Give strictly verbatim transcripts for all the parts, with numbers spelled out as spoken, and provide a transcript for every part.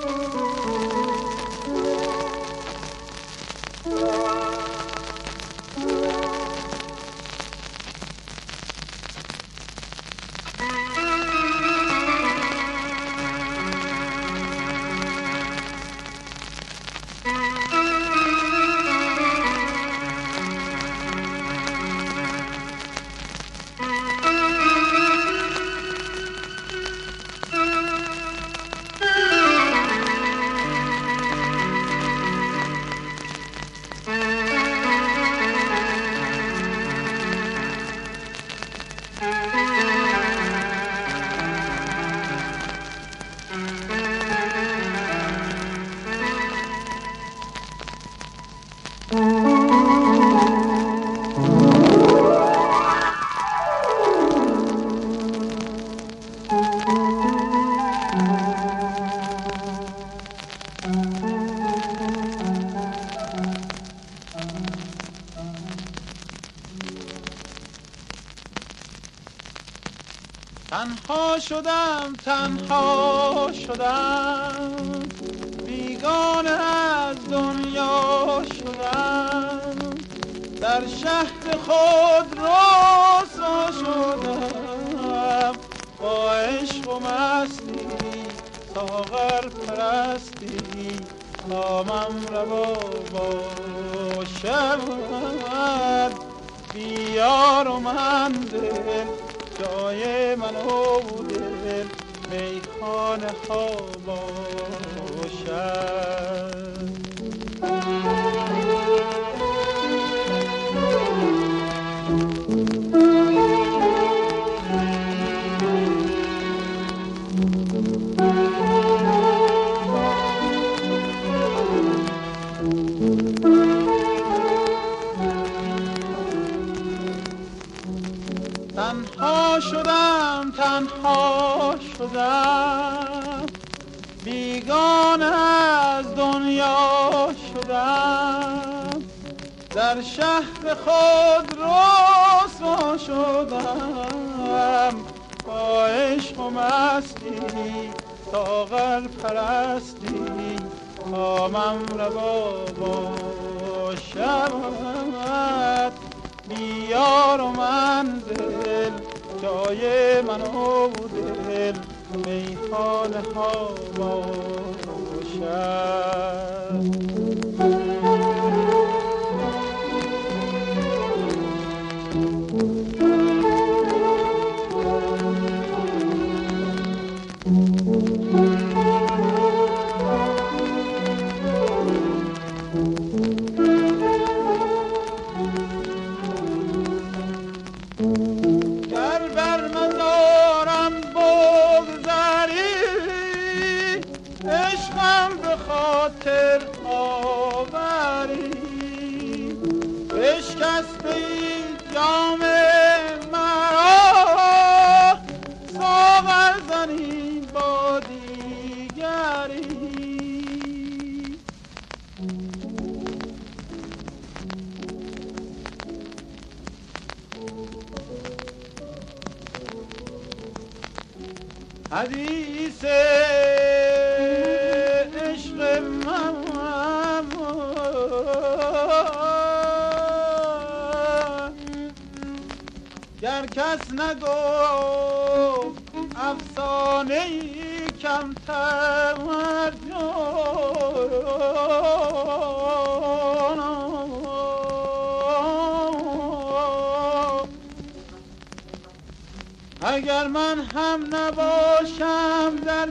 تنها شدم تنها شدم، بیگانه از دنیا شدم، در شهر خود رسوا شدم، با عشق و مستی ساغر پرستی کامم روا باشد. بیار و من دل جای من و دل میخانه ها باشد. تنها شدم تنها شدم، بیگانه از دنیا شدم، در شهر خود رسوا شدم، با عشق و مستی ساغر پرستی کامم روا باشد. بیار و منزل جای من و دل میخانه ها باشد. بشکسته جام مرا ساغر زنی با دیگری. حدیث عشق من گر کس نگفت افسانه‌ای کمتر جان، اگر من هم نباشم در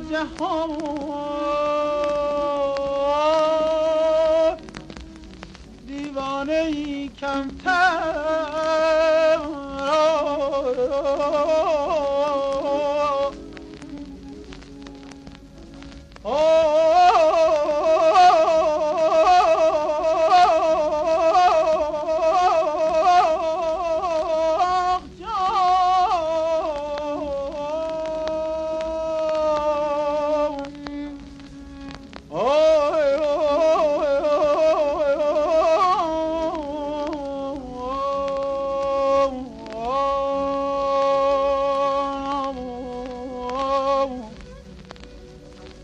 جهان، دیوانه‌ای کمتر.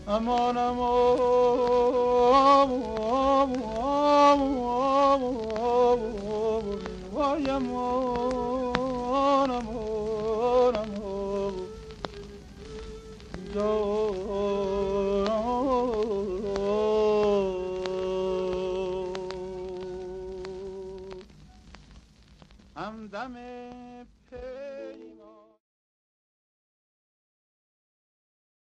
امان امان وای امان امان امان همدم